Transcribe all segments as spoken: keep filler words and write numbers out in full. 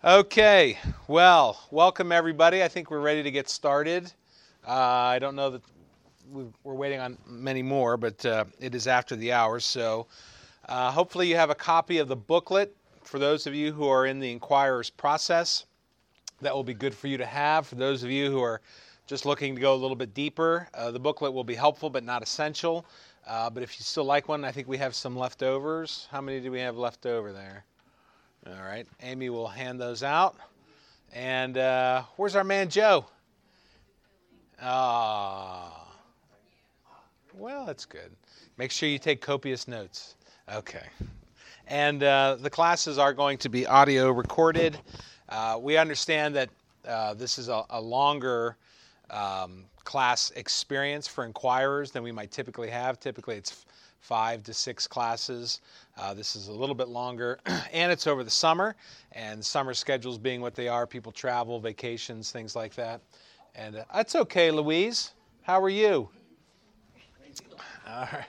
Okay, well, welcome everybody. I think we're ready to get started. Uh, I don't know that we- we're waiting on many more, but uh, it is after the hours. So uh, hopefully you have a copy of the booklet for those of you who are in the Inquirer's process. That will be good for you to have. For those of you who are just looking to go a little bit deeper, uh, the booklet will be helpful but not essential. Uh, but if you still like one, I think we have some leftovers. How many do we have left over there? All right, Amy will hand those out. And uh, where's our man Joe? Ah, well, that's good. Make sure you take copious notes. Okay. And uh, the classes are going to be audio recorded. Uh, we understand that uh, this is a, a longer um, class experience for inquirers than we might typically have. Typically, it's five to six classes. Uh, this is a little bit longer, and it's over the summer, and summer schedules being what they are, people travel, vacations, things like that. And uh, that's okay, Louise. How are you? All right.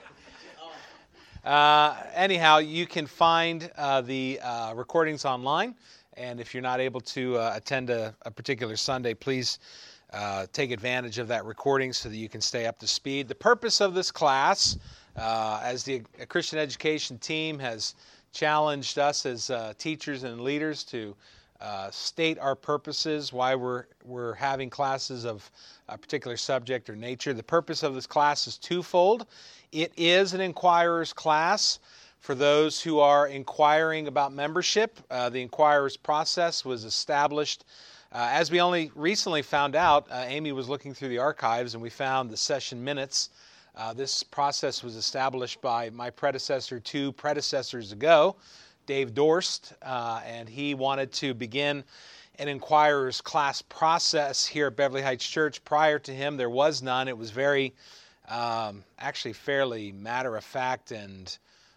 Uh, anyhow, you can find uh, the uh, recordings online, and if you're not able to uh, attend a, a particular Sunday, please uh, take advantage of that recording so that you can stay up to speed. The purpose of this class, Uh, as the Christian education team has challenged us as uh, teachers and leaders to uh, state our purposes, why we're we're having classes of a particular subject or nature. The purpose of this class is twofold. It is an inquirer's class for those who are inquiring about membership. Uh, the inquirer's process was established uh, as we only recently found out. Uh, Amy was looking through the archives and we found the session minutes. Uh, this process was established by my predecessor two predecessors ago, Dave Dorst, uh, and he wanted to begin an inquirer's class process here at Beverly Heights Church. Prior to him, there was none. It was very, um, actually fairly matter-of-fact and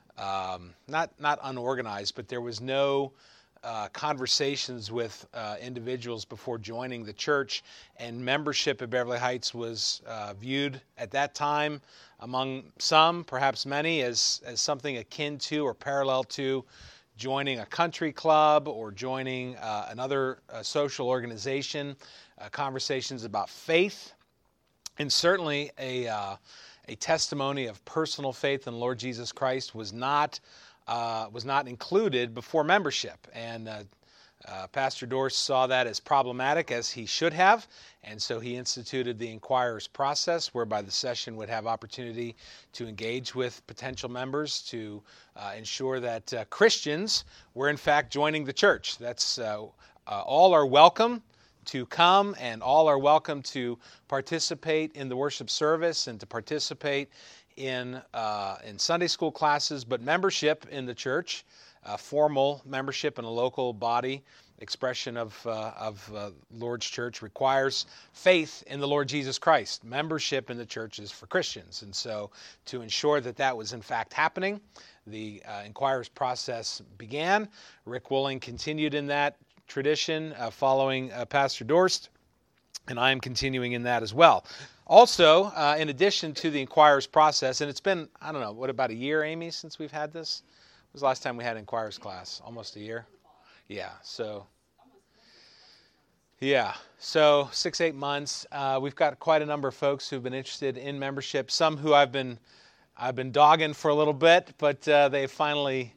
um, not, not unorganized, but there was no Uh, conversations with uh, individuals before joining the church, and membership at Beverly Heights was uh, viewed at that time among some, perhaps many, as, as something akin to or parallel to joining a country club or joining uh, another uh, social organization. Uh, conversations about faith, and certainly a, uh, a testimony of personal faith in the Lord Jesus Christ was not Uh, was not included before membership. And uh, uh, Pastor Dorst saw that as problematic, as he should have, and so he instituted the inquirer's process, whereby the session would have opportunity to engage with potential members to uh, ensure that uh, Christians were in fact joining the church. That's uh, uh, all are welcome to come, and all are welcome to participate in the worship service and to participate in uh, in Sunday school classes, but membership in the church, uh, formal membership in a local body, expression of uh, of uh, Lord's Church, requires faith in the Lord Jesus Christ. Membership in the church is for Christians, and so to ensure that that was in fact happening, the uh, inquirer's process began. Rick Wooling continued in that tradition, uh, following uh, Pastor Dorst, and I am continuing in that as well. Also, uh, in addition to the inquirer's process, and it's been, I don't know, what, about a year, Amy, since we've had this? When was the last time we had an inquirer's class? Almost a year? Yeah, so, yeah, so six, eight months. Uh, we've got quite a number of folks who've been interested in membership, some who I've been I've been dogging for a little bit, but uh, they finally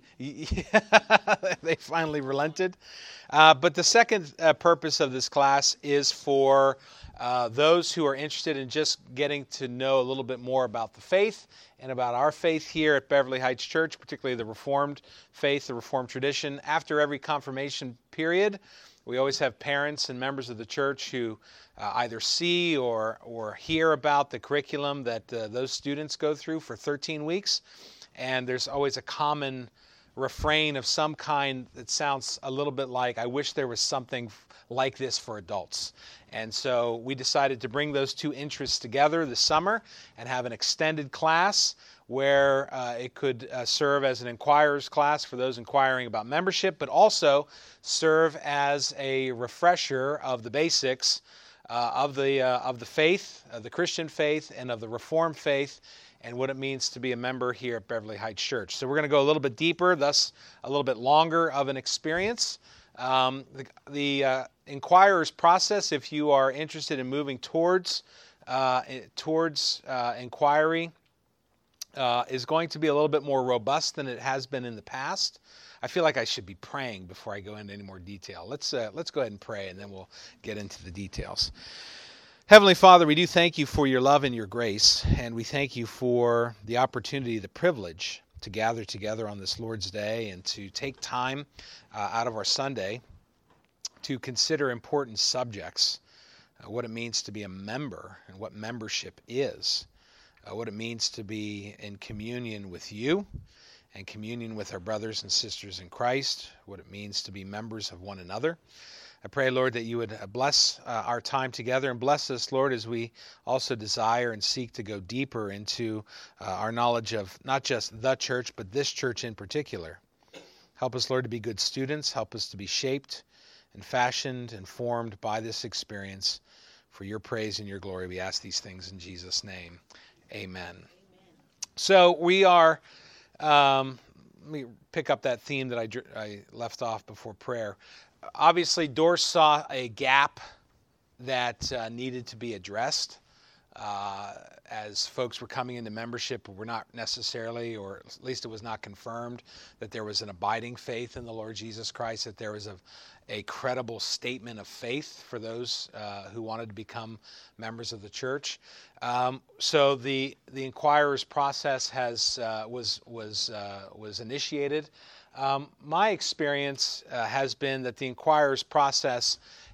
they finally relented. Uh, but the second uh, purpose of this class is for Uh, those who are interested in just getting to know a little bit more about the faith and about our faith here at Beverly Heights Church, particularly the Reformed faith, the Reformed tradition. After every confirmation period, we always have parents and members of the church who uh, either see or, or hear about the curriculum that uh, those students go through for thirteen weeks. And there's always a common refrain of some kind that sounds a little bit like, I wish there was something like this for adults. And so we decided to bring those two interests together this summer and have an extended class where uh, it could uh, serve as an inquirer's class for those inquiring about membership, but also serve as a refresher of the basics uh, of the uh, of the faith, of the Christian faith, and of the Reformed faith, and what it means to be a member here at Beverly Heights Church. So we're going to go a little bit deeper, thus a little bit longer of an experience. Um, the the uh, inquirer's process, if you are interested in moving towards uh, towards uh, inquiry, uh, is going to be a little bit more robust than it has been in the past. I feel like I should be praying before I go into any more detail. Let's uh, let's go ahead and pray, and then we'll get into the details. Heavenly Father, we do thank you for your love and your grace, and we thank you for the opportunity, the privilege to gather together on this Lord's Day and to take time uh, out of our Sunday to consider important subjects, uh, what it means to be a member and what membership is, uh, what it means to be in communion with you and communion with our brothers and sisters in Christ, what it means to be members of one another. I pray, Lord, that you would bless uh, our time together and bless us, Lord, as we also desire and seek to go deeper into uh, our knowledge of not just the church, but this church in particular. Help us, Lord, to be good students. Help us to be shaped and fashioned and formed by this experience. For your praise and your glory, we ask these things in Jesus' name. Amen. Amen. So we are, um, let me pick up that theme that I, I left off before prayer. Obviously, Dorst saw a gap that uh, needed to be addressed uh, as folks were coming into membership. Were not necessarily, or at least it was not confirmed, that there was an abiding faith in the Lord Jesus Christ, that there was a, a credible statement of faith for those uh, who wanted to become members of the church. Um, so the the inquirer's process has uh, was was uh, was initiated. Um, my experience uh, has been that the inquirer's process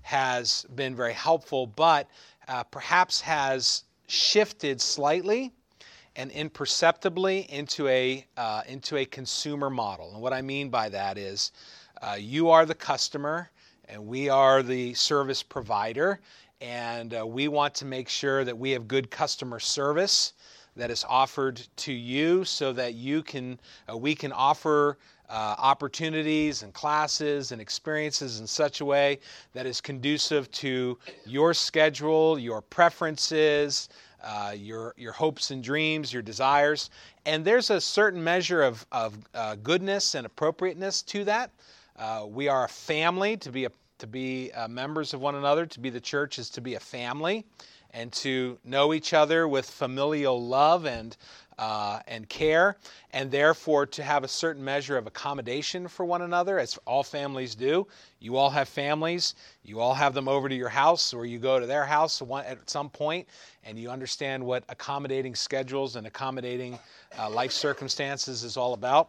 has been very helpful, but uh, perhaps has shifted slightly and imperceptibly into a uh, into a consumer model. And what I mean by that is uh, you are the customer and we are the service provider, and uh, we want to make sure that we have good customer service that is offered to you so that you can uh, we can offer Uh, opportunities and classes and experiences in such a way that is conducive to your schedule, your preferences, uh, your your hopes and dreams, your desires. And there's a certain measure of, of uh, goodness and appropriateness to that. Uh, we are a family. To be a, to be uh, members of one another, to be the church is to be a family and to know each other with familial love and Uh, and care, and therefore to have a certain measure of accommodation for one another, as all families do. You all have families. You all have them over to your house, or you go to their house at some point, and you understand what accommodating schedules and accommodating uh, life circumstances is all about.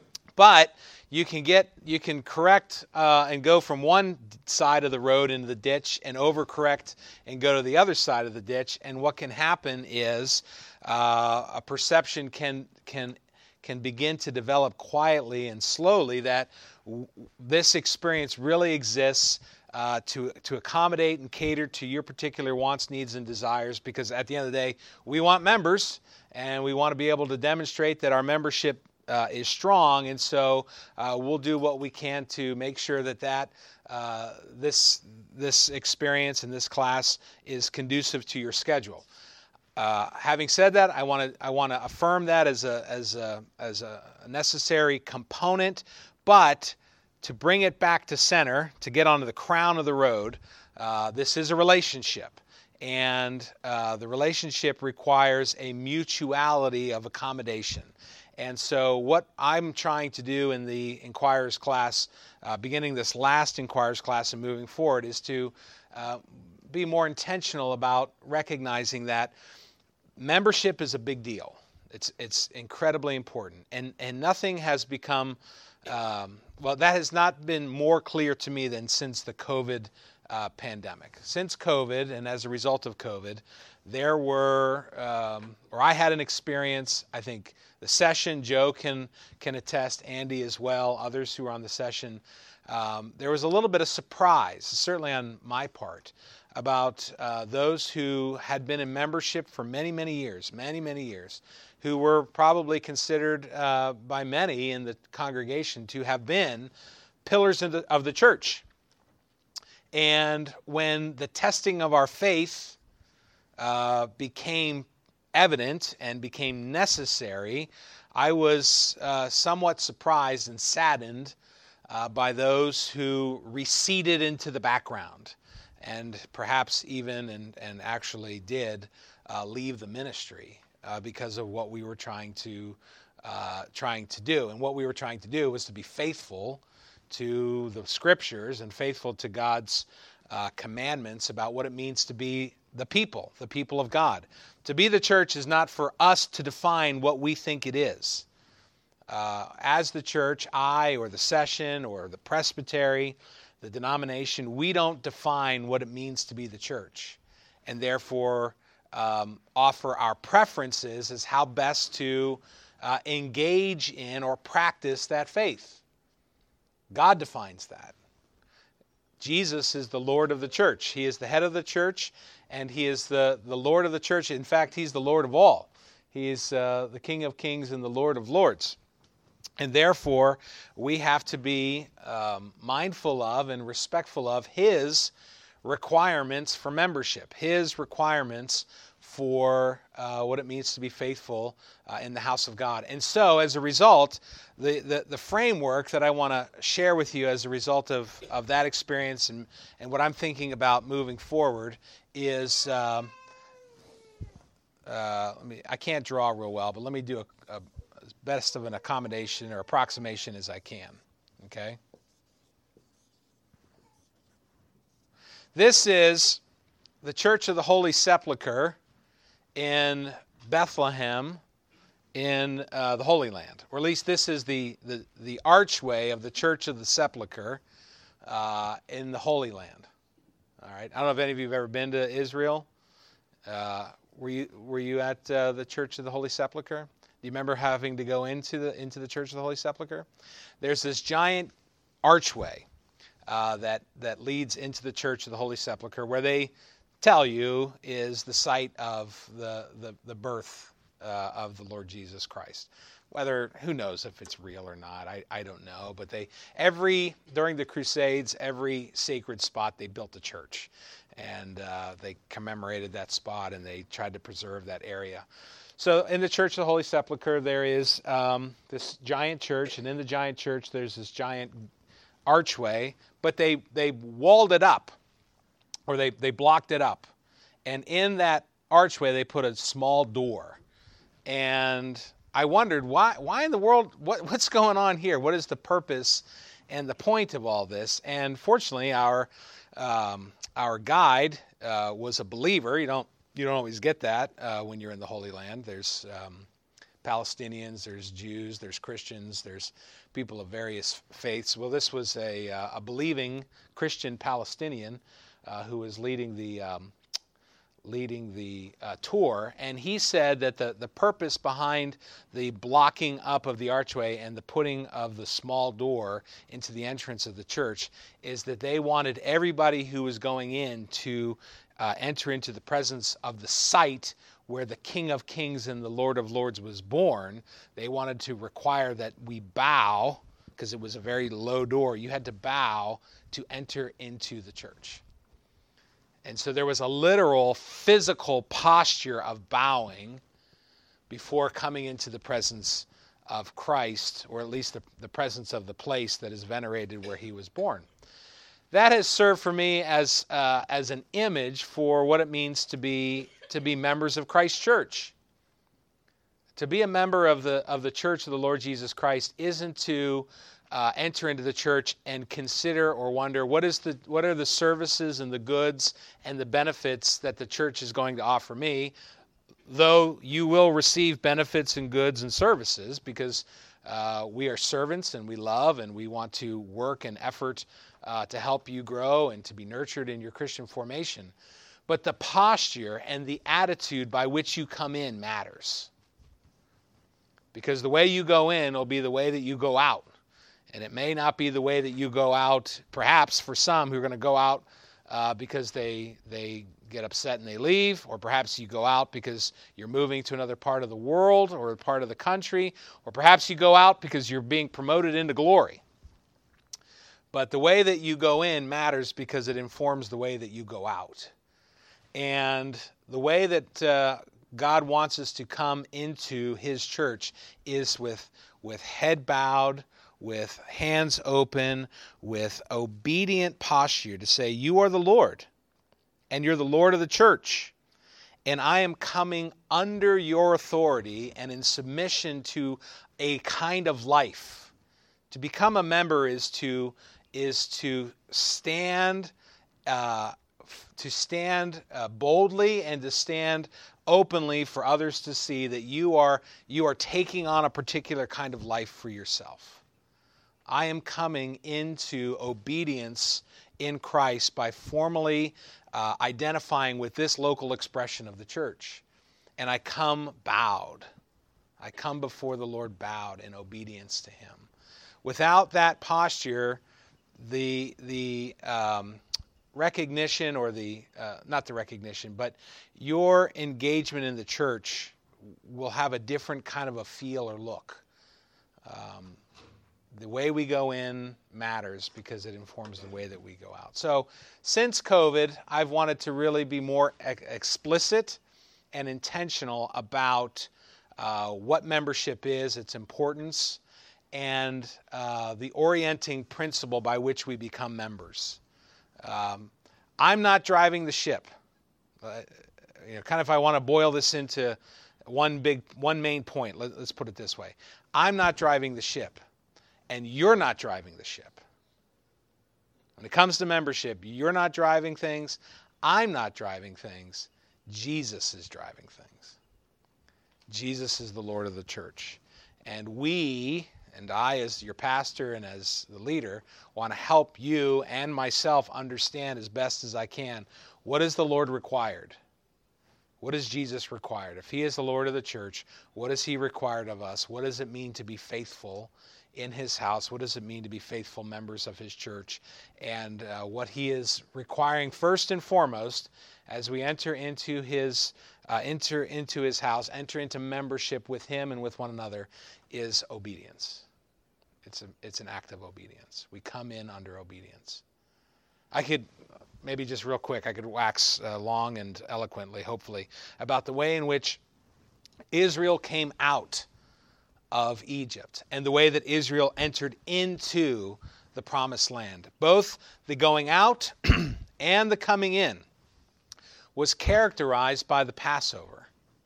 But you can get, you can correct uh, and go from one side of the road into the ditch and overcorrect and go to the other side of the ditch. And what can happen is uh, a perception can can can begin to develop quietly and slowly that w- this experience really exists uh, to to accommodate and cater to your particular wants, needs, and desires. Because at the end of the day, we want members, and we want to be able to demonstrate that our membership Uh, is strong, and so uh, we'll do what we can to make sure that that uh, this this experience and this class is conducive to your schedule. Uh, having said that, I want to I want to affirm that as a as a as a necessary component, but to bring it back to center, to get onto the crown of the road, uh, this is a relationship. And uh, the relationship requires a mutuality of accommodation. And so what I'm trying to do in the Inquirer's class, uh, beginning this last Inquirer's class and moving forward, is to uh, be more intentional about recognizing that membership is a big deal. It's it's incredibly important. And, and nothing has become, um, well, that has not been more clear to me than since the COVID uh, pandemic. Since COVID, and as a result of COVID, there were, um, or I had an experience, I think the session, Joe can can attest, Andy as well, others who were on the session. Um, there was a little bit of surprise, certainly on my part, about uh, those who had been in membership for many, many years, many, many years, who were probably considered uh, by many in the congregation to have been pillars of the, of the church. And when the testing of our faith uh, became evident and became necessary, I was uh, somewhat surprised and saddened uh, by those who receded into the background and perhaps even and, and actually did uh, leave the ministry uh, because of what we were trying to uh, trying to do. And what we were trying to do was to be faithful to the Scriptures and faithful to God's uh, commandments about what it means to be the people, the people of God. To be the church is not for us to define what we think it is. Uh, as the church, I or the session or the presbytery, the denomination, we don't define what it means to be the church, and therefore um, offer our preferences as how best to uh, engage in or practice that faith. God defines that. Jesus is the Lord of the church. He is the head of the church, and He is the, the Lord of the church. In fact, He's the Lord of all. He is uh, the King of kings and the Lord of lords. And therefore, we have to be um, mindful of and respectful of His requirements for membership, His requirements for uh, what it means to be faithful uh, in the house of God. And so, as a result, the, the, the framework that I want to share with you as a result of, of that experience and, and what I'm thinking about moving forward is, um, uh, let me, I can't draw real well, but let me do a, a best of an accommodation or approximation as I can. Okay? This is the Church of the Holy Sepulchre in Bethlehem in uh, the Holy Land. Or at least this is the, the, the archway of the Church of the Sepulchre uh, in the Holy Land. All right? I don't know if any of you have ever been to Israel. Uh, were you were you at uh, the Church of the Holy Sepulchre? Do you remember having to go into the into the Church of the Holy Sepulchre? There's this giant archway uh, that that leads into the Church of the Holy Sepulchre, where they tell you is the site of the the, the birth uh, of the Lord Jesus Christ. Whether, who knows if it's real or not, I, I don't know. But they every during the Crusades, every sacred spot they built a church, and uh, they commemorated that spot and they tried to preserve that area. So in the Church of the Holy Sepulchre, there is um, this giant church, and in the giant church, there's this giant archway, but they, they walled it up, or they, they blocked it up. And in that archway, they put a small door. And I wondered, why why in the world, what, what's going on here? What is the purpose and the point of all this? And fortunately, our, um, our guide uh, was a believer. You don't You don't always get that uh, when you're in the Holy Land. There's um, Palestinians, there's Jews, there's Christians, there's people of various faiths. Well, this was a, uh, a believing Christian Palestinian uh, who was leading the um, leading the uh, tour, and he said that the, the purpose behind the blocking up of the archway and the putting of the small door into the entrance of the church is that they wanted everybody who was going in to Uh, enter into the presence of the site where the King of Kings and the Lord of Lords was born. They wanted to require that we bow, because it was a very low door. You had to bow to enter into the church. And so there was a literal physical posture of bowing before coming into the presence of Christ, or at least the, the presence of the place that is venerated where he was born. That has served for me as uh, as an image for what it means to be to be members of Christ's church. To be a member of the of the Church of the Lord Jesus Christ isn't to uh, enter into the church and consider or wonder what is the what are the services and the goods and the benefits that the church is going to offer me. Though you will receive benefits and goods and services, because uh, we are servants and we love and we want to work and effort Uh, to help you grow and to be nurtured in your Christian formation. But the posture and the attitude by which you come in matters. Because the way you go in will be the way that you go out. And it may not be the way that you go out, perhaps for some who are going to go out uh, because they they get upset and they leave, or perhaps you go out because you're moving to another part of the world or a part of the country, or perhaps you go out because you're being promoted into glory. But the way that you go in matters because it informs the way that you go out. And the way that uh, God wants us to come into his church is with, with head bowed, with hands open, with obedient posture to say, you are the Lord, and you're the Lord of the church, and I am coming under your authority and in submission to a kind of life. To become a member is to is to stand uh, to stand uh, boldly and to stand openly for others to see that you are you are taking on a particular kind of life for yourself. I am coming into obedience in Christ by formally uh, identifying with this local expression of the church. And I come bowed. I come before the Lord bowed in obedience to him. Without that posture, the the um, recognition or the, uh, not the recognition, but your engagement in the church will have a different kind of a feel or look. Um, the way we go in matters because it informs the way that we go out. So since COVID, I've wanted to really be more ex- explicit and intentional about uh, what membership is, its importance, and uh, the orienting principle by which we become members. Um, I'm not driving the ship. Uh, you know, kind of if I want to boil this into one big, one main point, let, let's put it this way. I'm not driving the ship, and you're not driving the ship. When it comes to membership, you're not driving things, I'm not driving things, Jesus is driving things. Jesus is the Lord of the church. And we, and I as your pastor and as the leader, want to help you and myself understand as best as I can, what is the Lord required? What is Jesus required? If he is the Lord of the church, what is he required of us? What does it mean to be faithful in his house? What does it mean to be faithful members of his church? And uh, what he is requiring first and foremost as we enter into his uh, enter into his house, enter into membership with him and with one another, is obedience. It's a, it's an act of obedience. We come in under obedience. I could, maybe just real quick, I could wax uh, long and eloquently, hopefully, about the way in which Israel came out of Egypt and the way that Israel entered into the promised land. Both the going out and the coming in was characterized by the Passover.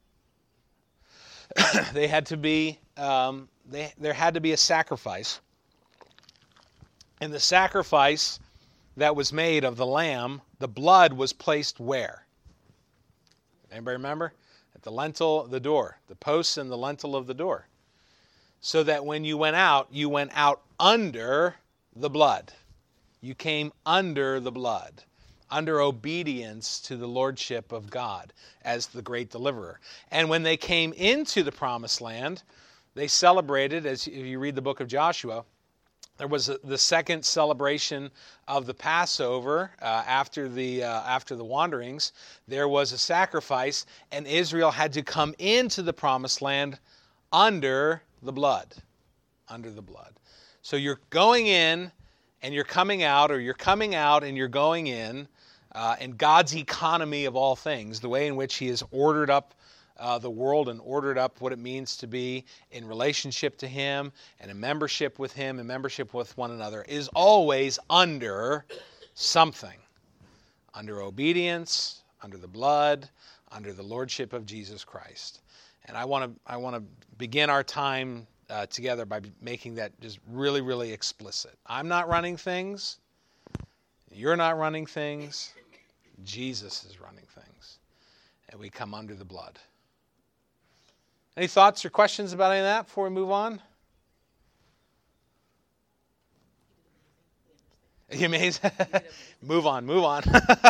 They had to be, um, they, there had to be a sacrifice. And the sacrifice that was made of the lamb, the blood was placed where? Anybody remember? At the lintel of the door, the posts and the lintel of the door. So that when you went out, you went out under the blood. You came under the blood, under obedience to the lordship of God as the great deliverer. And when they came into the promised land, they celebrated, as if you read the book of Joshua, there was a, the second celebration of the Passover uh, after the uh, after the wanderings. There was a sacrifice, and Israel had to come into the promised land under the blood, under the blood. So you're going in, and you're coming out, or you're coming out and you're going in, uh, in God's economy of all things, the way in which He has ordered up Uh, the world and ordered up what it means to be in relationship to Him and in membership with Him and membership with one another, is always under something. Under obedience, under the blood, under the lordship of Jesus Christ. And I want to I want to begin our time uh, together by making that just really, really explicit. I'm not running things. You're not running things. Jesus is running things. And we come under the blood. Any thoughts or questions about any of that before we move on? Are you amazed? move on, move on.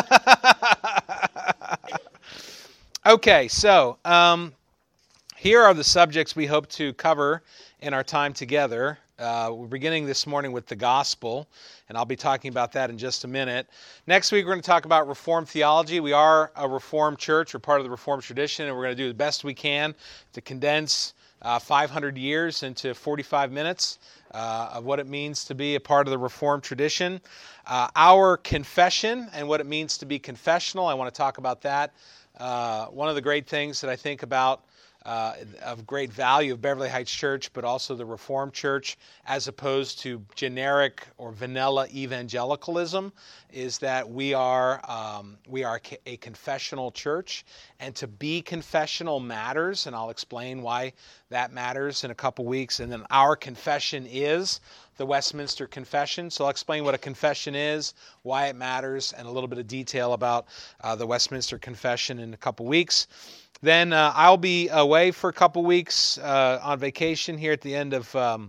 Okay, so um, here are the subjects we hope to cover in our time together. Uh, we're beginning this morning with the gospel, and I'll be talking about that in just a minute. Next week, we're going to talk about Reformed theology. We are a Reformed church. We're part of the Reformed tradition, and we're going to do the best we can to condense uh, five hundred years into forty-five minutes uh, of what it means to be a part of the Reformed tradition. Uh, our confession and what it means to be confessional, I want to talk about that. Uh, one of the great things that I think about uh, of great value of Beverly Heights Church, but also the Reformed Church, as opposed to generic or vanilla evangelicalism, is that we are um, we are a confessional church, and to be confessional matters, and I'll explain why that matters in a couple weeks. And then our confession is the Westminster Confession. So I'll explain what a confession is, why it matters, and a little bit of detail about uh, the Westminster Confession in a couple weeks. Then uh, I'll be away for a couple weeks uh, on vacation here at the end of um,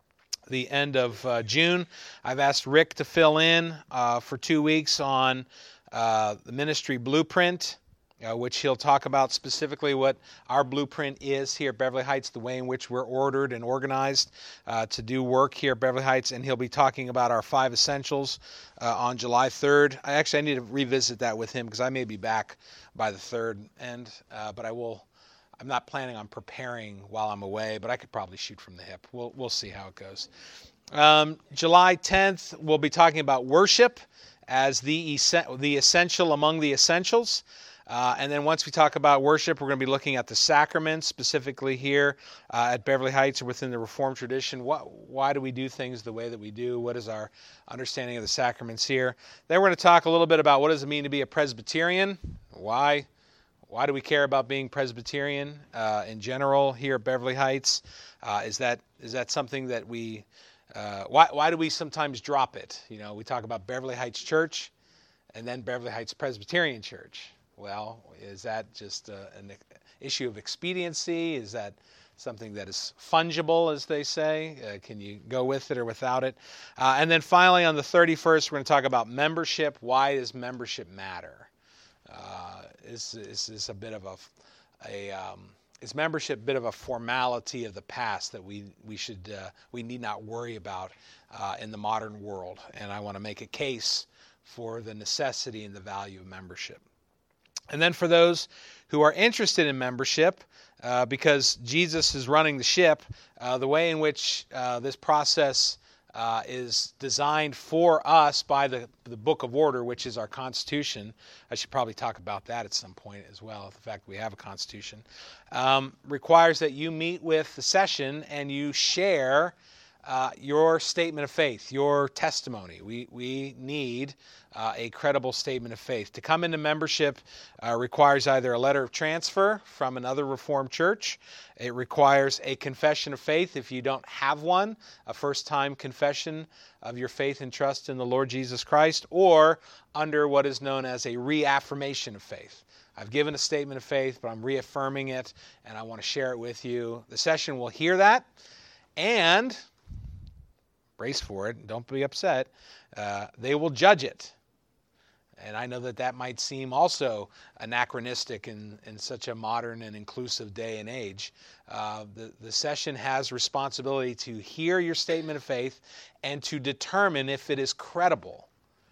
the end of uh, June. I've asked Rick to fill in uh, for two weeks on uh, the ministry blueprint, uh, which he'll talk about specifically what our blueprint is here at Beverly Heights, the way in which we're ordered and organized uh, to do work here at Beverly Heights, and he'll be talking about our five essentials uh, on July third. I actually I need to revisit that with him because I may be back by the third end, uh, but I will. I'm not planning on preparing while I'm away, but I could probably shoot from the hip. We'll we'll see how it goes. Um, July tenth, we'll be talking about worship as the the essential among the essentials. Uh, and then once we talk about worship, we're going to be looking at the sacraments, specifically here uh, at Beverly Heights or within the Reformed tradition. What, why do we do things the way that we do? What is our understanding of the sacraments here? Then we're going to talk a little bit about what does it mean to be a Presbyterian? Why? Why do we care about being Presbyterian uh, in general here at Beverly Heights? Uh, is that is that something that we? Uh, why why do we sometimes drop it? You know, we talk about Beverly Heights Church, and then Beverly Heights Presbyterian Church. Well, is that just uh, an issue of expediency? Is that something that is fungible, as they say? Uh, can you go with it or without it? Uh, and then finally, on the thirty-first, we're going to talk about membership. Why does membership matter? Uh, is is is a bit of a a um, is membership a bit of a formality of the past that we we should uh, we need not worry about uh, in the modern world? And I want to make a case for the necessity and the value of membership. And then for those who are interested in membership, uh, because Jesus is running the ship, uh, the way in which uh, this process uh, is designed for us by the, the Book of Order, which is our Constitution. I should probably talk about that at some point as well, the fact that we have a Constitution, um, requires that you meet with the session and you share uh, your statement of faith, your testimony. We, we need Uh, a credible statement of faith. To come into membership uh, requires either a letter of transfer from another Reformed church. It requires a confession of faith if you don't have one, a first-time confession of your faith and trust in the Lord Jesus Christ, or under what is known as a reaffirmation of faith. I've given a statement of faith, but I'm reaffirming it, and I want to share it with you. The session will hear that, and brace for it, don't be upset, uh, they will judge it. And I know that that might seem also anachronistic in, in such a modern and inclusive day and age. Uh, the, the session has responsibility to hear your statement of faith and to determine if it is credible.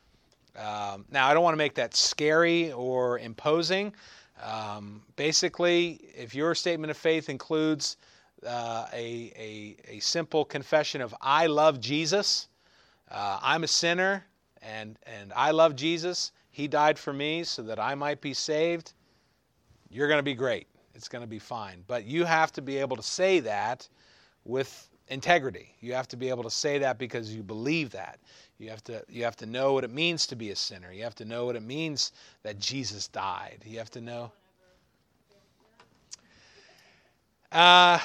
Um, now, I don't want to make that scary or imposing. Um, basically, if your statement of faith includes uh, a, a, a simple confession of, I love Jesus, uh, I'm a sinner, and, and I love Jesus, He died for me so that I might be saved, you're going to be great. It's going to be fine. But you have to be able to say that with integrity. You have to be able to say that because you believe that. You have to you have to know what it means to be a sinner. You have to know what it means that Jesus died. You have to know. Uh,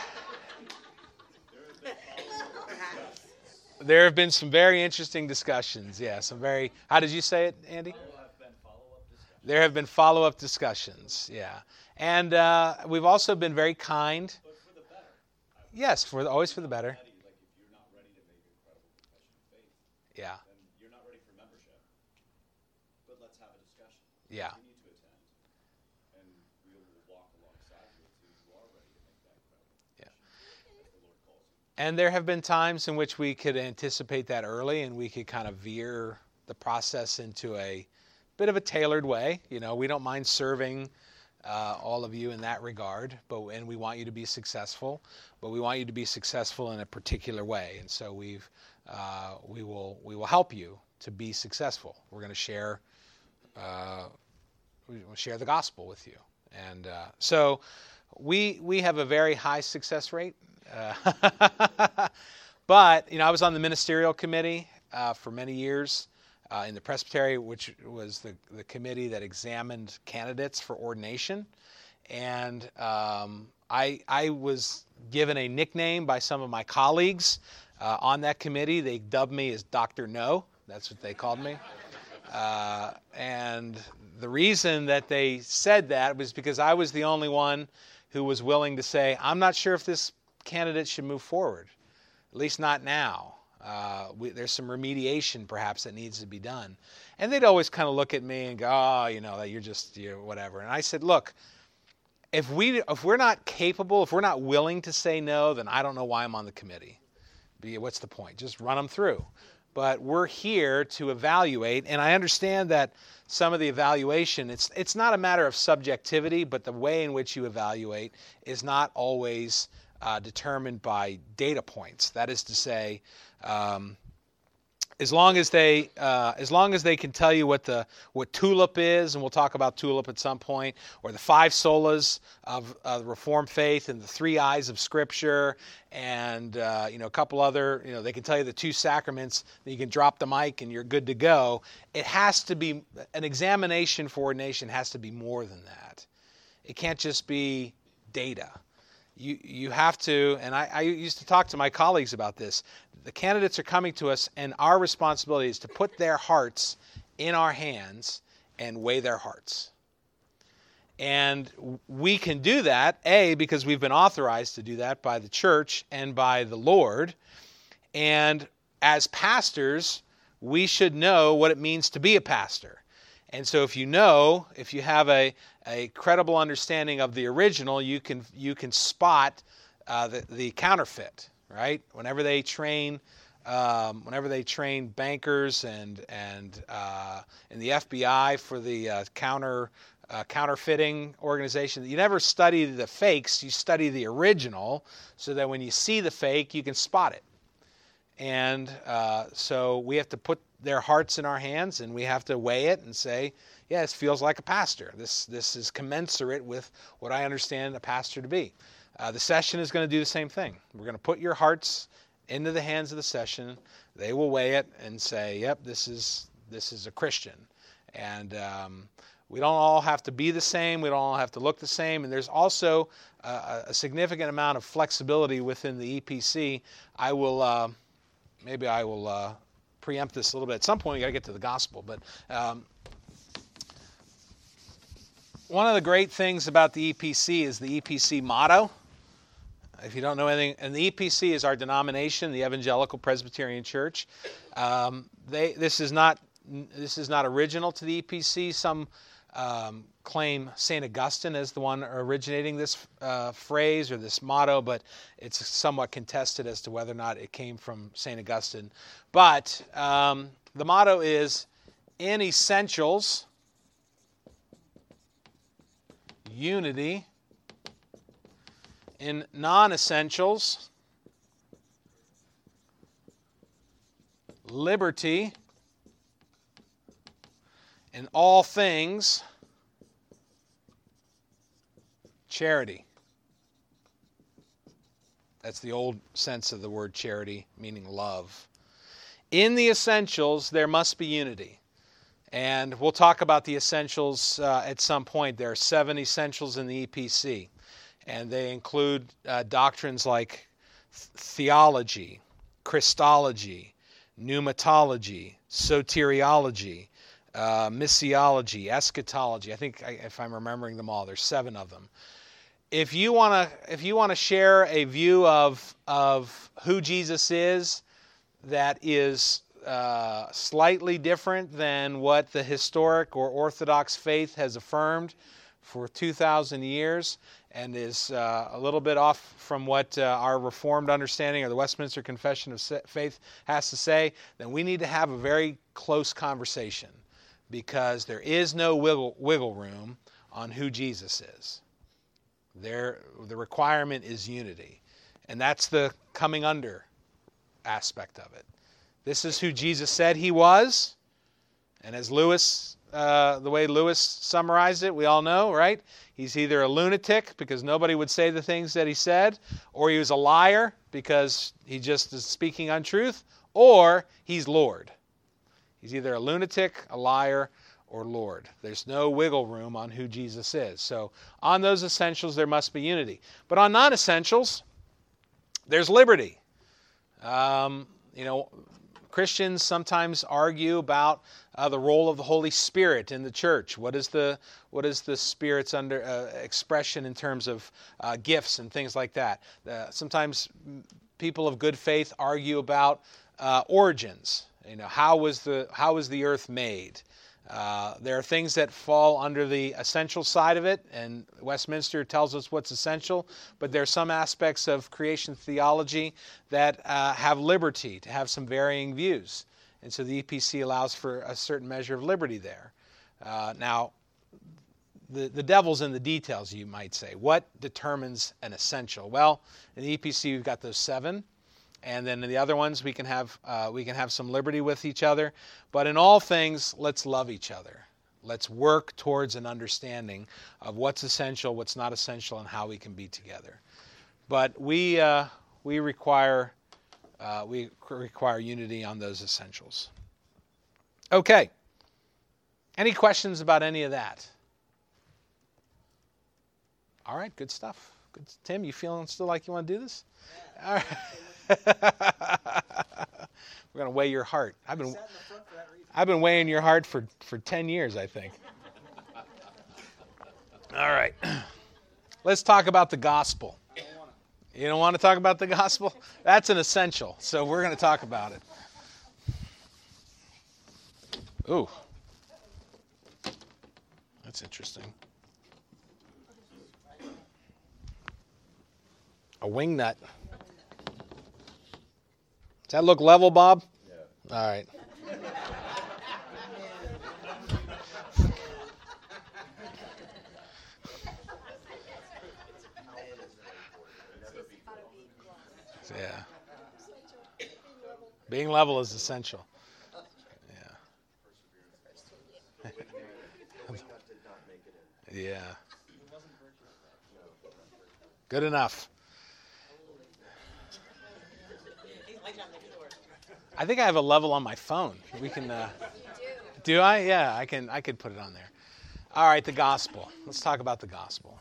there have been some very interesting discussions. Yeah, some very. How did you say it, Andy? There have been follow-up discussions, yeah. And uh, we've also been very kind. But for the better. Yes, for the, always for the better. Like if you're not ready to make a credible confession of faith, Yeah. then you're not ready for membership. But let's have a discussion. Yeah. You need to attend, and we will walk alongside you until you are ready to make that credible confession. Yeah. As the Lord calls you. And there have been times in which we could anticipate that early, and we could kind of veer the process into a bit of a tailored way. You know, we don't mind serving uh, all of you in that regard, but and we want you to be successful, but we want you to be successful in a particular way. And so we've uh, we will we will help you to be successful. We're going to share uh, we will share the gospel with you, and uh, so we we have a very high success rate. Uh, but, you know, I was on the ministerial committee uh, for many years uh, in the presbytery, which was the, the committee that examined candidates for ordination. And um, I, I was given a nickname by some of my colleagues uh, on that committee. They dubbed me as Doctor No. That's what they called me. Uh, and the reason that they said that was because I was the only one who was willing to say, I'm not sure if this candidate should move forward, at least not now. Uh, we, there's some remediation perhaps that needs to be done. And they'd always kind of look at me and go, oh, you know, you're just, you're whatever. And I said, look, if, we, if we're not capable, if we're not willing to say no, then I don't know why I'm on the committee. What's the point? Just run them through. But we're here to evaluate, and I understand that some of the evaluation, it's it's not a matter of subjectivity, but the way in which you evaluate is not always uh, determined by data points. That is to say, um, as long as they uh, as long as they can tell you what the what TULIP is, and we'll talk about TULIP at some point, or the five solas of uh, the Reformed faith, and the three eyes of Scripture, and uh, you know a couple other, you know they can tell you the two sacraments. Then you can drop the mic and you're good to go. It has to be an examination for ordination has to be more than that. It can't just be data. You you have to, and I, I used to talk to my colleagues about this. The candidates are coming to us, and our responsibility is to put their hearts in our hands and weigh their hearts. And we can do that, A, because we've been authorized to do that by the church and by the Lord. And as pastors, we should know what it means to be a pastor. And so if you know, if you have a, a credible understanding of the original, you can you can spot uh, the, the counterfeit, right? Whenever they train, um, whenever they train bankers and and uh, in the F B I for the uh, counter uh, counterfeiting organization, you never study the fakes. You study the original, so that when you see the fake, you can spot it. And uh, so we have to put their hearts in our hands, and we have to weigh it and say, yeah, this feels like a pastor. This this is commensurate with what I understand a pastor to be. Uh, the session is going to do the same thing. We're going to put your hearts into the hands of the session. They will weigh it and say, yep, this is this is a Christian. And um, we don't all have to be the same. We don't all have to look the same. And there's also uh, a significant amount of flexibility within the E P C. I will, uh, maybe I will uh, preempt this a little bit. At some point, we got to get to the gospel. But um, one of the great things about the E P C is the E P C motto. If you don't know anything, and the E P C is our denomination, the Evangelical Presbyterian Church. Um, they this is not this is not original to the E P C. Some um, claim Saint Augustine as the one originating this uh, phrase or this motto, but it's somewhat contested as to whether or not it came from Saint Augustine. But um, the motto is, in essentials, unity. In non-essentials, liberty. In all things, charity. That's the old sense of the word charity, meaning love. In the essentials, there must be unity. And we'll talk about the essentials uh, at some point. There are seven essentials in the E P C. And they include uh, doctrines like th- theology, Christology, pneumatology, soteriology, uh, missiology, eschatology. I think, I, if I'm remembering them all, there's seven of them. If you want to, if you want to share a view of of who Jesus is, that is uh, slightly different than what the historic or Orthodox faith has affirmed for two thousand years, and is uh, a little bit off from what uh, our Reformed understanding or the Westminster Confession of Faith has to say, then we need to have a very close conversation, because there is no wiggle, wiggle room on who Jesus is. There, the requirement is unity, and that's the coming under aspect of it. This is who Jesus said he was, and as Lewis uh, the way Lewis summarized it, we all know, right? He's either a lunatic because nobody would say the things that he said, or he was a liar because he just is speaking untruth, or he's Lord. He's either a lunatic, a liar, or Lord. There's no wiggle room on who Jesus is. So on those essentials, there must be unity. But on non-essentials, there's liberty. Um, you know, Christians sometimes argue about uh, the role of the Holy Spirit in the church. What is the what is the Spirit's under uh, expression in terms of uh, gifts and things like that? Uh, sometimes people of good faith argue about uh, origins. You know, how was the how was the earth made? Uh, there are things that fall under the essential side of it, and Westminster tells us what's essential, but there are some aspects of creation theology that uh, have liberty to have some varying views. And so the E P C allows for a certain measure of liberty there. Uh, now, the, the devil's in the details, you might say. What determines an essential? Well, in the E P C, we've got those seven. And then in the other ones, we can have uh, we can have some liberty with each other. But in all things, let's love each other. Let's work towards an understanding of what's essential, what's not essential, and how we can be together. But we uh, we require uh, we require unity on those essentials. Okay. Any questions about any of that? All right. Good stuff. Good. Tim, you feeling still like you want to do this? Yeah. All right. We're going to weigh your heart. I've been I've been weighing your heart for, for ten years, I think. All right. Let's talk about the gospel. You don't want to talk about the gospel? That's an essential, so we're going to talk about it. Ooh. That's interesting. A wing nut. Does that look level, Bob? Yeah. All right. Yeah. Being level is essential. Yeah. Yeah. Good enough. I think I have a level on my phone. We can. Uh, do I? Yeah, I can. I could put it on there. All right, the gospel. Let's talk about the gospel.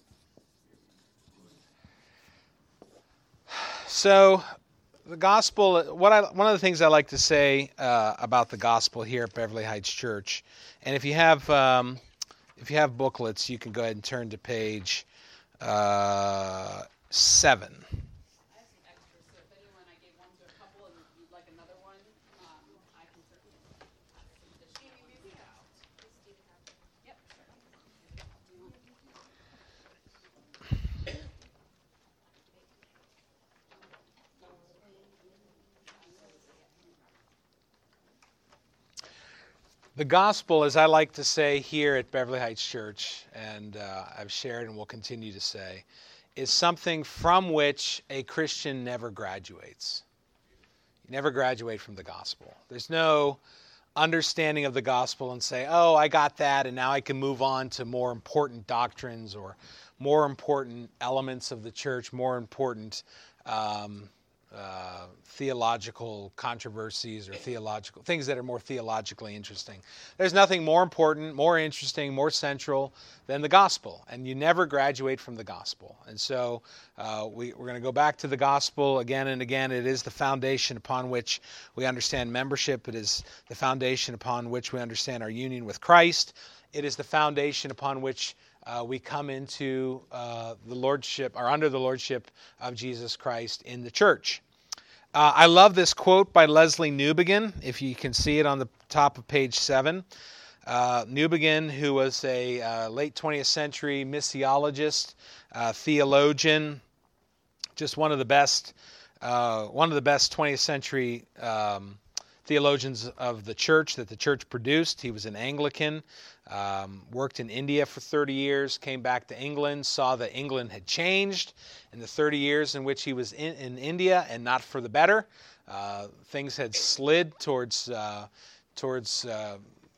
So, the gospel. What I one of the things I like to say uh, about the gospel here at Beverly Heights Church, and if you have um, if you have booklets, you can go ahead and turn to page uh, seven. The gospel, as I like to say here at Beverly Heights Church, and uh, I've shared and will continue to say, is something from which a Christian never graduates. You never graduate from the gospel. There's no understanding of the gospel and say, oh, I got that, and now I can move on to more important doctrines or more important elements of the church, more important um, Uh, theological controversies or theological things that are more theologically interesting. There's nothing more important, more interesting, more central than the gospel, and you never graduate from the gospel. And so uh, we, we're going to go back to the gospel again and again. It is the foundation upon which we understand membership. It is the foundation upon which we understand our union with Christ. It is the foundation upon which Uh, we come into uh, the lordship, or under the lordship of Jesus Christ in the church. Uh, I love this quote by Leslie Newbigin, if you can see it on the top of page seven. Uh, Newbigin, who was a uh, late twentieth century missiologist, uh, theologian, just one of the best, uh, one of the best twentieth century um, theologians of the church that the church produced. He was an Anglican. Um, worked in India for thirty years, came back to England, saw that England had changed in the thirty years in which he was in, in India, and not for the better. Uh, things had slid towards uh, towards uh,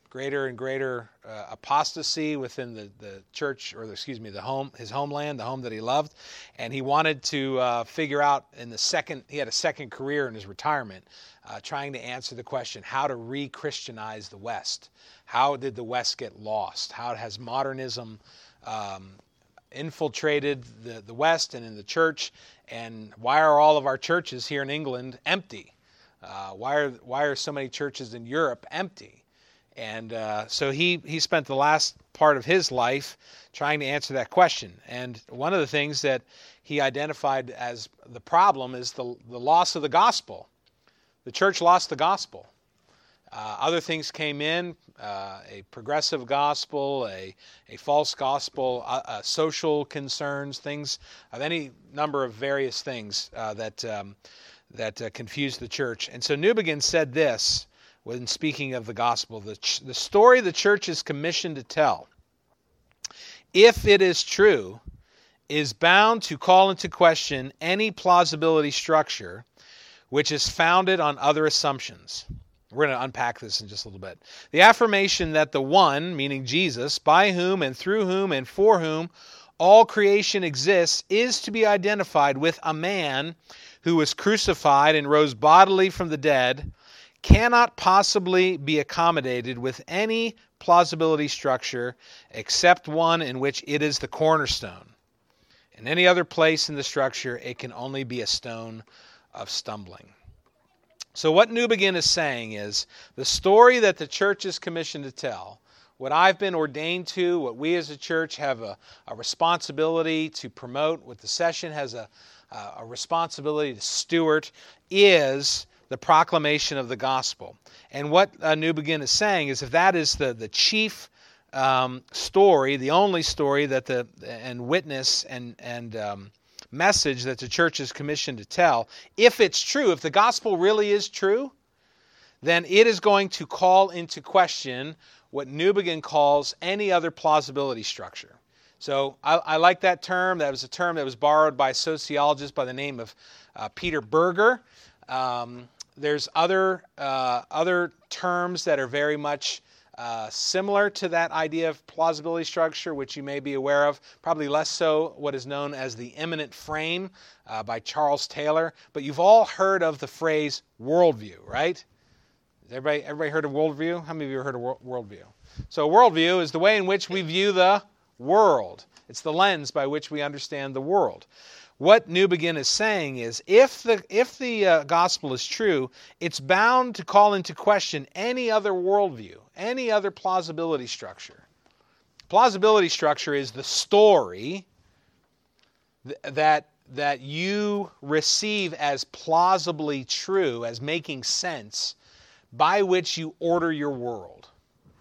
greater and greater uh, apostasy within the, the church, or the, excuse me, the home, his homeland, the home that he loved. And he wanted to uh, figure out in the second, he had a second career in his retirement, uh, trying to answer the question, how to re-Christianize the West. How did the West get lost? How has modernism um, infiltrated the, the West and in the church? And why are all of our churches here in England empty? Uh, why are why are so many churches in Europe empty? And uh, so he, he spent the last part of his life trying to answer that question. And one of the things that he identified as the problem is the, the loss of the gospel. The church lost the gospel. Uh, other things came in, uh, a progressive gospel, a, a false gospel, uh, uh, social concerns, things of any number of various things uh, that um, that uh, confused the church. And so Newbigin said this when speaking of the gospel: the, ch- the story the church is commissioned to tell, if it is true, is bound to call into question any plausibility structure which is founded on other assumptions. We're going to unpack this in just a little bit. The affirmation that the one, meaning Jesus, by whom and through whom and for whom all creation exists, is to be identified with a man who was crucified and rose bodily from the dead, cannot possibly be accommodated with any plausibility structure except one in which it is the cornerstone. In any other place in the structure, it can only be a stone of stumbling. So what Newbigin is saying is the story that the church is commissioned to tell, what I've been ordained to, what we as a church have a, a responsibility to promote, what the session has a, a responsibility to steward, is the proclamation of the gospel. And what uh, Newbigin is saying is if that is the, the chief um, story, the only story that the and witness and and um, message that the church is commissioned to tell, if it's true, if the gospel really is true, then it is going to call into question what Newbigin calls any other plausibility structure. So I, I like that term. That was a term that was borrowed by a sociologist by the name of uh, Peter Berger. Um, there's other uh, other terms that are very much Uh, similar to that idea of plausibility structure, which you may be aware of, probably less so what is known as the immanent frame uh, by Charles Taylor. But you've all heard of the phrase worldview, right? Everybody, everybody heard of worldview? How many of you have heard of wor- worldview? So worldview is the way in which we view the world. It's the lens by which we understand the world. What Newbigin is saying is, if the if the uh, gospel is true, it's bound to call into question any other worldview, any other plausibility structure. Plausibility structure is the story th- that that you receive as plausibly true, as making sense, by which you order your world.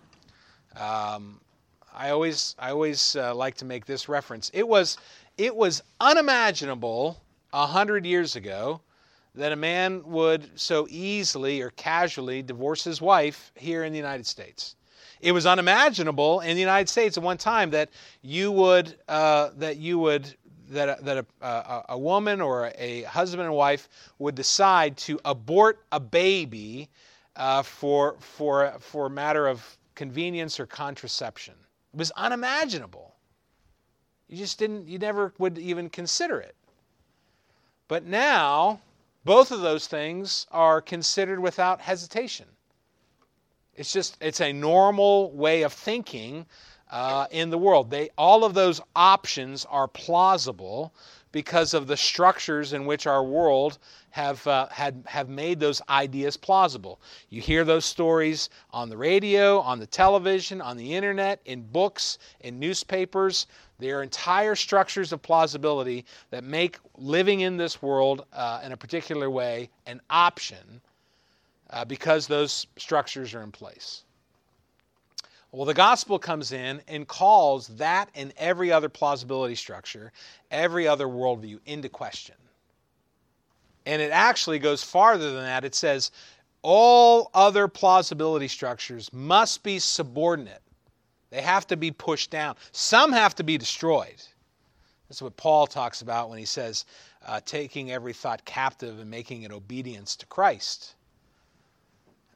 Um, I always I always uh, like to make this reference. It was. It was unimaginable a hundred years ago that a man would so easily or casually divorce his wife here in the United States. It was unimaginable in the United States at one time that you would uh, that you would that a, that a, a, a woman or a husband and wife would decide to abort a baby uh, for for for a matter of convenience or contraception. It was unimaginable. You just didn't, you never would even consider it. But now, both of those things are considered without hesitation. It's just, it's a normal way of thinking uh, in the world. They, all of those options are plausible because of the structures in which our world have uh, had have made those ideas plausible. You hear those stories on the radio, on the television, on the internet, in books, in newspapers. There are entire structures of plausibility that make living in this world uh, in a particular way an option uh, because those structures are in place. Well, the gospel comes in and calls that and every other plausibility structure, every other worldview into question. And it actually goes farther than that. It says all other plausibility structures must be subordinate. They have to be pushed down. Some have to be destroyed. That's what Paul talks about when he says, uh, taking every thought captive and making it obedience to Christ.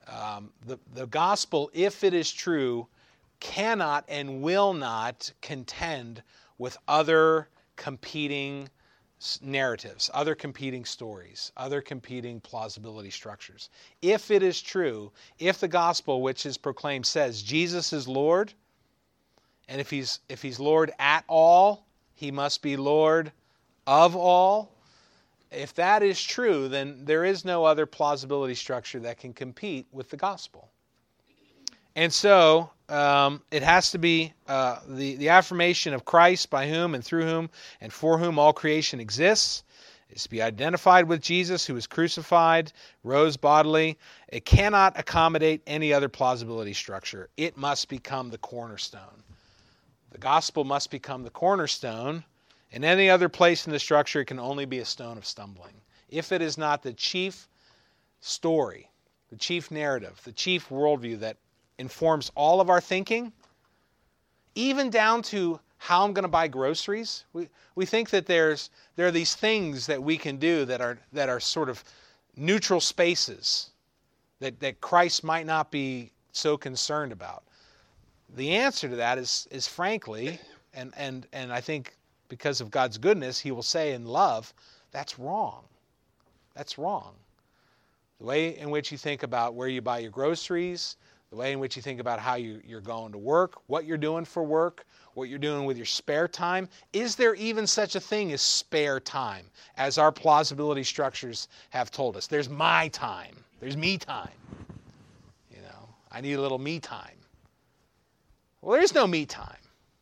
Um, the, the gospel, if it is true, cannot and will not contend with other competing narratives, other competing stories, other competing plausibility structures. If it is true, if the gospel which is proclaimed says Jesus is Lord, and if he's if he's Lord at all, he must be Lord of all. If that is true, then there is no other plausibility structure that can compete with the gospel. And so um, it has to be uh, the, the affirmation of Christ, by whom and through whom and for whom all creation exists. It's to be identified with Jesus, who was crucified, rose bodily. It cannot accommodate any other plausibility structure. It must become the cornerstone. The gospel must become the cornerstone. In any other place in the structure, it can only be a stone of stumbling. If it is not the chief story, the chief narrative, the chief worldview that informs all of our thinking, even down to how I'm going to buy groceries. We we think that there's there are these things that we can do that are that are sort of neutral spaces that, that Christ might not be so concerned about. The answer to that is is frankly, and and and I think because of God's goodness, he will say in love, that's wrong. That's wrong. The way in which you think about where you buy your groceries, the way in which you think about how you, you're going to work, what you're doing for work, what you're doing with your spare time. Is there even such a thing as spare time, as our plausibility structures have told us? There's my time. There's me time. You know, I need a little me time. Well, there is no me time.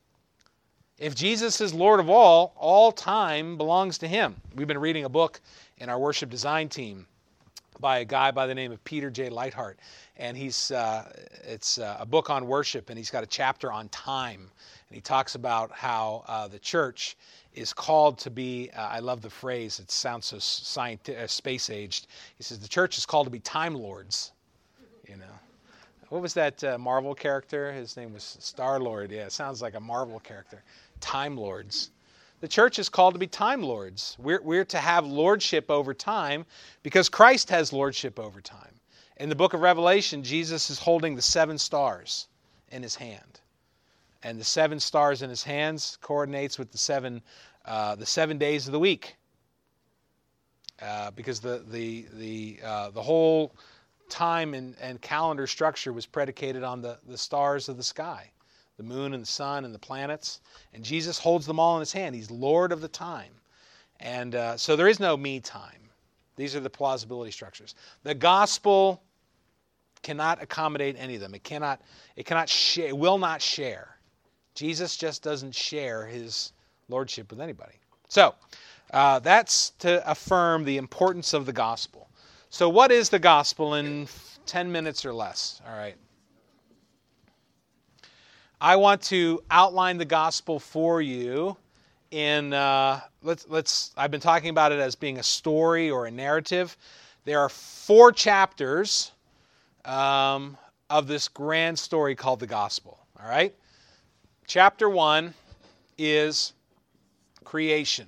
If Jesus is Lord of all, all time belongs to him. We've been reading a book in our worship design team by a guy by the name of Peter J. Lightheart. And he's uh, it's uh, a book on worship, and he's got a chapter on time. And he talks about how uh, the church is called to be, uh, I love the phrase, it sounds so scientific, uh, space-aged. He says the church is called to be time lords, you know. What was that uh, Marvel character? His name was Star-Lord. Yeah, it sounds like a Marvel character. Time lords. The church is called to be time lords. We're, we're to have lordship over time because Christ has lordship over time. In the book of Revelation, Jesus is holding the seven stars in his hand. And the seven stars in his hands coordinates with the seven uh, the seven days of the week. Uh, because the the the uh, the whole time and, and calendar structure was predicated on the, the stars of the sky. The moon and the sun and the planets. And Jesus holds them all in his hand. He's Lord of the time. And uh, so there is no me time. These are the plausibility structures. The gospel cannot accommodate any of them. It cannot, it cannot share, it will not share. Jesus just doesn't share his lordship with anybody. So uh, that's to affirm the importance of the gospel. So what is the gospel in ten minutes or less? All right. I want to outline the gospel for you in, uh, let's, let's, I've been talking about it as being a story or a narrative. There are four chapters um, of this grand story called the gospel, all right? Chapter one is creation.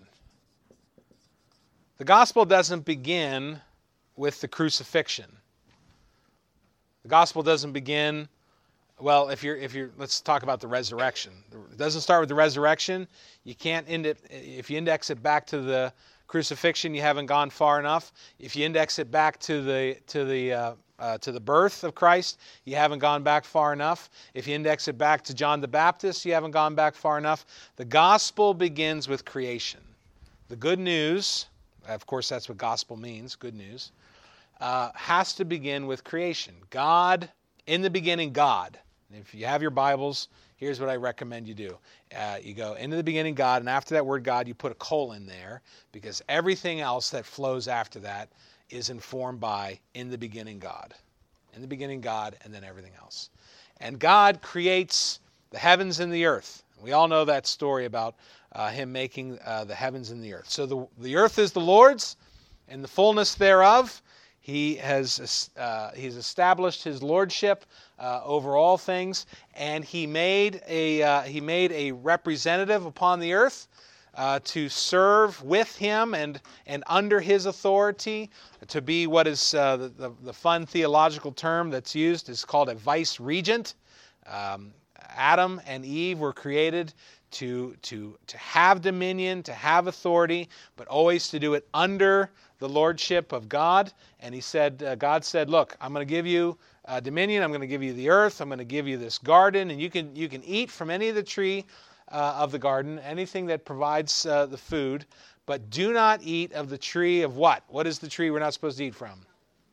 The gospel doesn't begin with the crucifixion. The gospel doesn't begin Well, if you're, if you're, let's talk about the resurrection. It doesn't start with the resurrection. You can't end it, if you index it back to the crucifixion, you haven't gone far enough. If you index it back to the, to the, uh, uh, to the birth of Christ, you haven't gone back far enough. If you index it back to John the Baptist, you haven't gone back far enough. The gospel begins with creation. The good news, of course that's what gospel means, good news, uh, has to begin with creation. God, in the beginning, God. If you have your Bibles, here's what I recommend you do. Uh, you go into the beginning, God, and after that word God, you put a colon there because everything else that flows after that is informed by in the beginning, God. In the beginning, God, and then everything else. And God creates the heavens and the earth. We all know that story about uh, him making uh, the heavens and the earth. So the, the earth is the Lord's and the fullness thereof. He has uh, he's established his lordship uh, over all things, and he made a uh, he made a representative upon the earth uh, to serve with him and, and under his authority, to be what is uh, the, the, the fun theological term that's used is called a vice regent. Um, Adam and Eve were created to, to, to have dominion, to have authority, but always to do it under the lordship of God. And he said, uh, God said, look, I'm going to give you uh, dominion, I'm going to give you the earth, I'm going to give you this garden, and you can, you can eat from any of the tree uh, of the garden, anything that provides uh, the food, but do not eat of the tree of what? What is the tree we're not supposed to eat from?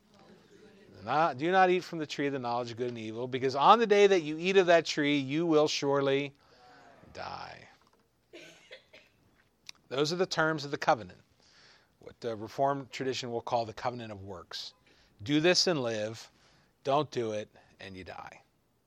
Not, do not eat from the tree of the knowledge of good and evil, because on the day that you eat of that tree, you will surely die. Those are the terms of the covenant, what the Reformed tradition will call the covenant of works. Do this and live, don't do it, and you die.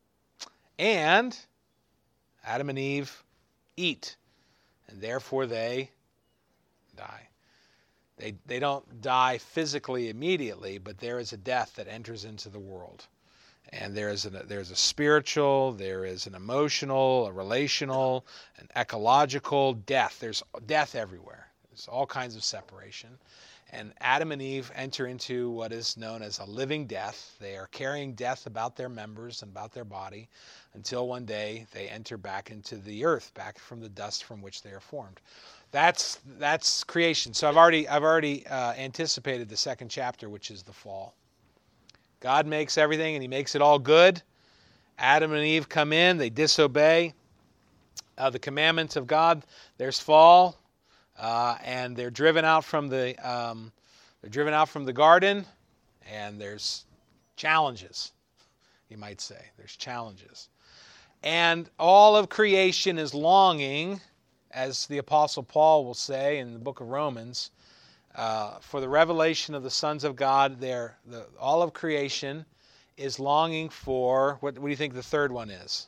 And Adam and Eve eat, and therefore they die. They, they don't die physically immediately, but there is a death that enters into the world. And there is, a, there's a spiritual, there is an emotional, a relational, an ecological death. There's death everywhere. There's all kinds of separation. And Adam and Eve enter into what is known as a living death. They are carrying death about their members and about their body until one day they enter back into the earth, back from the dust from which they are formed. That's that's creation. So I've already I've already uh, anticipated the second chapter, which is the fall. God makes everything, and He makes it all good. Adam and Eve come in, they disobey uh, the commandments of God. There's fall, uh, and they're driven out from the um, they're driven out from the garden, and there's challenges. You might say there's challenges, and all of creation is longing, as the Apostle Paul will say in the book of Romans, uh, for the revelation of the sons of God. There, the, all of creation is longing for, what, what do you think the third one is?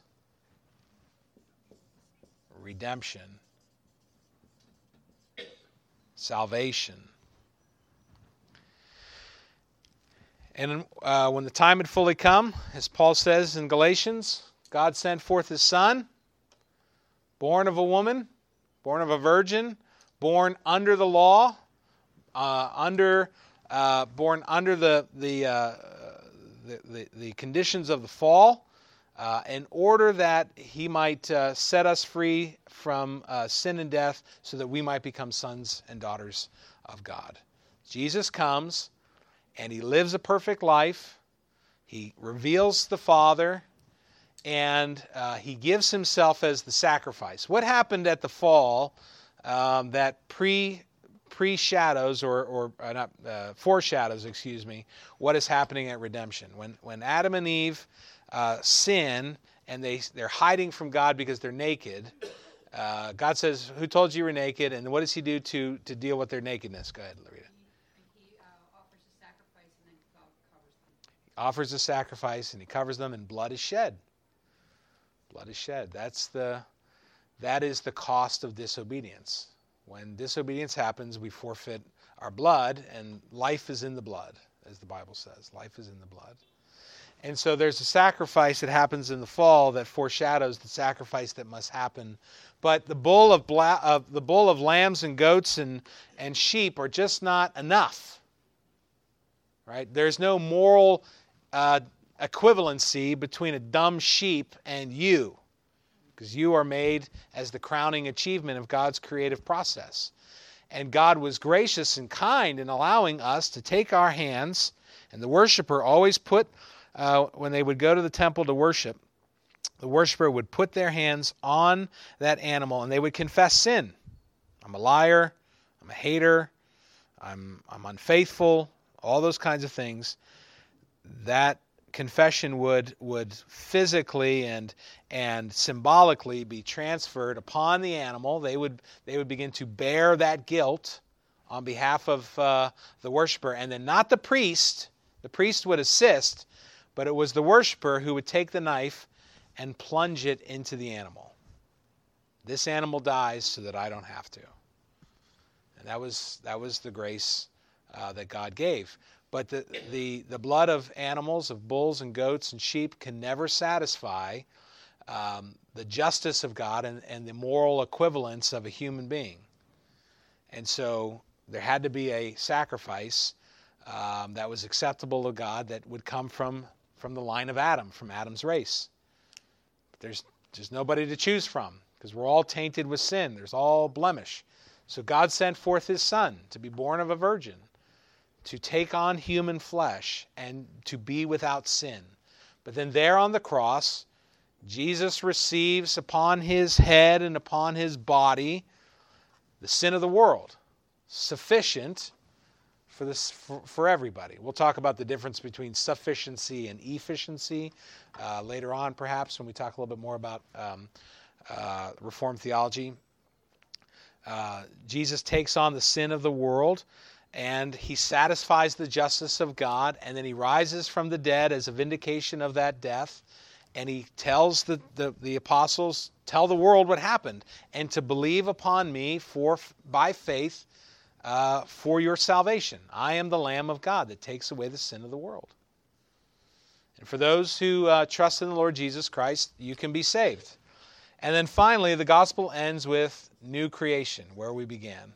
Redemption. Salvation. And uh, when the time had fully come, as Paul says in Galatians, God sent forth His Son, born of a woman, born of a virgin, born under the law, uh, under, uh, born under the the, uh, the the the conditions of the fall, uh, in order that He might uh, set us free from uh, sin and death, so that we might become sons and daughters of God. Jesus comes, and He lives a perfect life. He reveals the Father. And uh, He gives Himself as the sacrifice. What happened at the fall um, that pre pre shadows or or uh, not uh, foreshadows, excuse me, what is happening at redemption? When when Adam and Eve uh, sin and they they're hiding from God because they're naked. Uh, God says, "Who told you you were naked?" And what does He do to to deal with their nakedness? Go ahead, Loretta. He uh, offers a sacrifice, and then God covers them. He offers a sacrifice, and He covers them, and blood is shed. Blood is shed. That's the, that is the cost of disobedience. When disobedience happens, we forfeit our blood, and life is in the blood, as the Bible says. Life is in the blood. And so there's a sacrifice that happens in the fall that foreshadows the sacrifice that must happen. But the bull of bla- of the bull of lambs and goats and, and sheep are just not enough. Right? There's no moral uh, equivalency between a dumb sheep and you, because you are made as the crowning achievement of God's creative process. And God was gracious and kind in allowing us to take our hands, and the worshiper always put, uh, when they would go to the temple to worship, the worshiper would put their hands on that animal, and they would confess sin. I'm a liar, I'm a hater, I'm, I'm unfaithful, all those kinds of things. That confession would would physically and and symbolically be transferred upon the animal. They would they would begin to bear that guilt on behalf of uh, the worshiper, and then not the priest. The priest would assist, but it was the worshiper who would take the knife and plunge it into the animal. This animal dies so that I don't have to. And that was that was the grace uh, that God gave. But the, the, the blood of animals, of bulls and goats and sheep, can never satisfy um, the justice of God and, and the moral equivalence of a human being. And so there had to be a sacrifice um, that was acceptable to God that would come from, from the line of Adam, from Adam's race. But there's, there's nobody to choose from because we're all tainted with sin. There's all blemish. So God sent forth his Son to be born of a virgin, to take on human flesh and to be without sin. But then there on the cross, Jesus receives upon his head and upon his body the sin of the world, sufficient for this for, for everybody. We'll talk about the difference between sufficiency and efficiency uh, later on, perhaps, when we talk a little bit more about um, uh, Reformed theology. Uh, Jesus takes on the sin of the world, and he satisfies the justice of God, and then he rises from the dead as a vindication of that death, and he tells the, the, the apostles, tell the world what happened, and to believe upon me for by faith uh, for your salvation. I am the Lamb of God that takes away the sin of the world. And for those who uh, trust in the Lord Jesus Christ, you can be saved. And then finally, the gospel ends with new creation, where we began.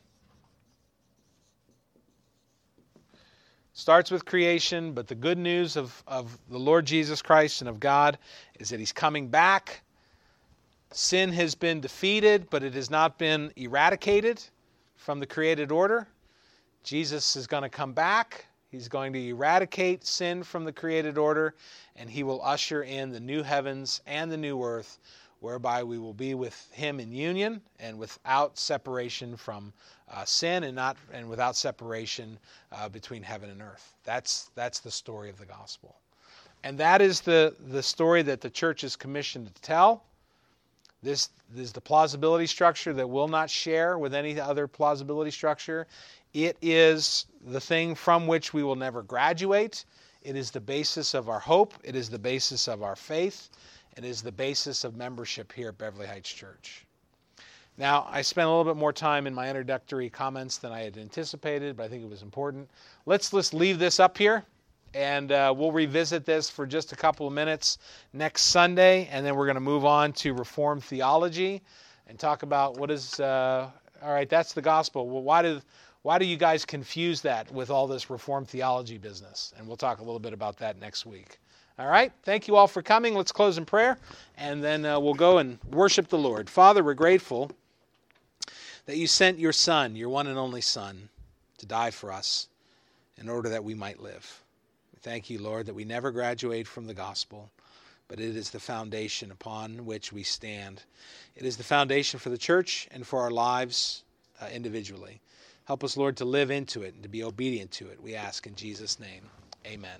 Starts with creation, but the good news of, of the Lord Jesus Christ and of God is that he's coming back. Sin has been defeated, but it has not been eradicated from the created order. Jesus is going to come back. He's going to eradicate sin from the created order, and he will usher in the new heavens and the new earth, whereby we will be with him in union and without separation from uh, sin and not and without separation uh, between heaven and earth. That's that's the story of the gospel. And that is the, the story that the church is commissioned to tell. This, this is the plausibility structure that will not share with any other plausibility structure. It is the thing from which we will never graduate. It is the basis of our hope. It is the basis of our faith. It is the basis of membership here at Beverly Heights Church. Now, I spent a little bit more time in my introductory comments than I had anticipated, but I think it was important. Let's just leave this up here, and uh, we'll revisit this for just a couple of minutes next Sunday, and then we're going to move on to Reformed theology and talk about what is, uh, all right, that's the gospel. Well, why do, why do you guys confuse that with all this Reformed theology business? And we'll talk a little bit about that next week. All right, thank you all for coming. Let's close in prayer, and then uh, we'll go and worship the Lord. Father, we're grateful that you sent your Son, your one and only Son, to die for us in order that we might live. We thank you, Lord, that we never graduate from the gospel, but it is the foundation upon which we stand. It is the foundation for the church and for our lives uh, individually. Help us, Lord, to live into it and to be obedient to it. We ask in Jesus' name. Amen.